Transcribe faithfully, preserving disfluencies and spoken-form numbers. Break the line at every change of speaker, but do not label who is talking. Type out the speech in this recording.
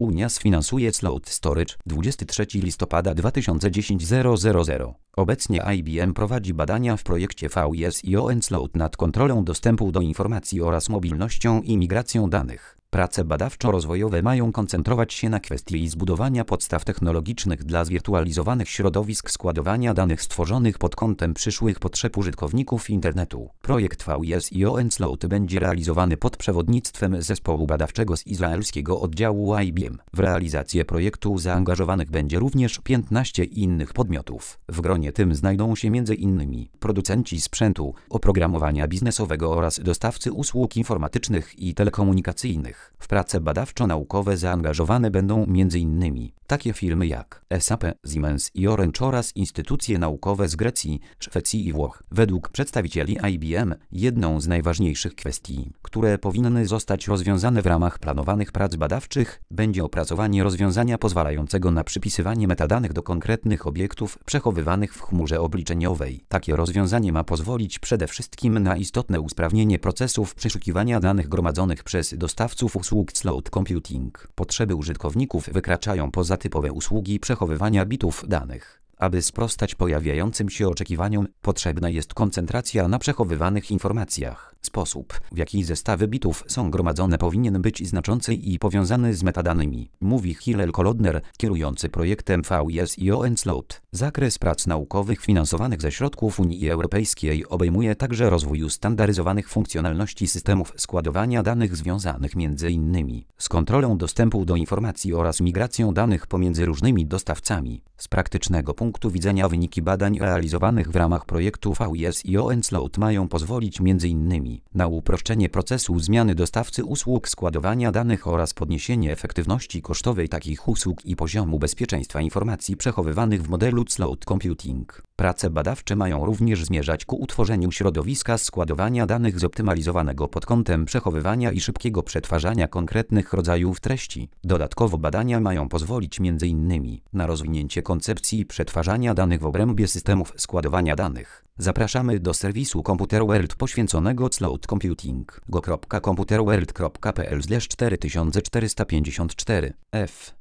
Unia sfinansuje Cloud Storage dwudziestego trzeciego listopada dwa tysiące dziesiątego. Obecnie I B M prowadzi badania w projekcie V S I O N Cloud nad kontrolą dostępu do informacji oraz mobilnością i migracją danych. Prace badawczo-rozwojowe mają koncentrować się na kwestii zbudowania podstaw technologicznych dla zwirtualizowanych środowisk składowania danych stworzonych pod kątem przyszłych potrzeb użytkowników internetu. Projekt V S I O N Cloud będzie realizowany pod przewodnictwem zespołu badawczego z izraelskiego oddziału I B M. W realizację projektu zaangażowanych będzie również piętnaście innych podmiotów. W gronie tym znajdą się między innymi producenci sprzętu, oprogramowania biznesowego oraz dostawcy usług informatycznych i telekomunikacyjnych. W prace badawczo-naukowe zaangażowane będą między innymi takie firmy jak S A P, Siemens i Orange oraz instytucje naukowe z Grecji, Szwecji i Włoch. Według przedstawicieli I B M jedną z najważniejszych kwestii, które powinny zostać rozwiązane w ramach planowanych prac badawczych, będzie opracowanie rozwiązania pozwalającego na przypisywanie metadanych do konkretnych obiektów przechowywanych w chmurze obliczeniowej. Takie rozwiązanie ma pozwolić przede wszystkim na istotne usprawnienie procesów przeszukiwania danych gromadzonych przez dostawców usług cloud computing. Potrzeby użytkowników wykraczają poza typowe usługi przechowywania bitów danych. Aby sprostać pojawiającym się oczekiwaniom, potrzebna jest koncentracja na przechowywanych informacjach. Sposób, w jaki zestawy bitów są gromadzone, powinien być znaczący i powiązany z metadanymi, mówi Hillel Kolodner, kierujący projektem V S I O N Cloud. Zakres prac naukowych finansowanych ze środków Unii Europejskiej obejmuje także rozwój ustandaryzowanych funkcjonalności systemów składowania danych związanych między innymi z kontrolą dostępu do informacji oraz migracją danych pomiędzy różnymi dostawcami. Z praktycznego punktu widzenia wyniki badań realizowanych w ramach projektu V S I O N Cloud mają pozwolić między innymi na uproszczenie procesu zmiany dostawcy usług składowania danych oraz podniesienie efektywności kosztowej takich usług i poziomu bezpieczeństwa informacji przechowywanych w modelu cloud computing. Prace badawcze mają również zmierzać ku utworzeniu środowiska składowania danych zoptymalizowanego pod kątem przechowywania i szybkiego przetwarzania konkretnych rodzajów treści. Dodatkowo badania mają pozwolić między innymi na rozwinięcie koncepcji przetwarzania danych w obrębie systemów składowania danych. Zapraszamy do serwisu Computer World poświęconego cloud computing go kropka computerworld kropka p l slash cztery tysiące czterysta pięćdziesiąt cztery f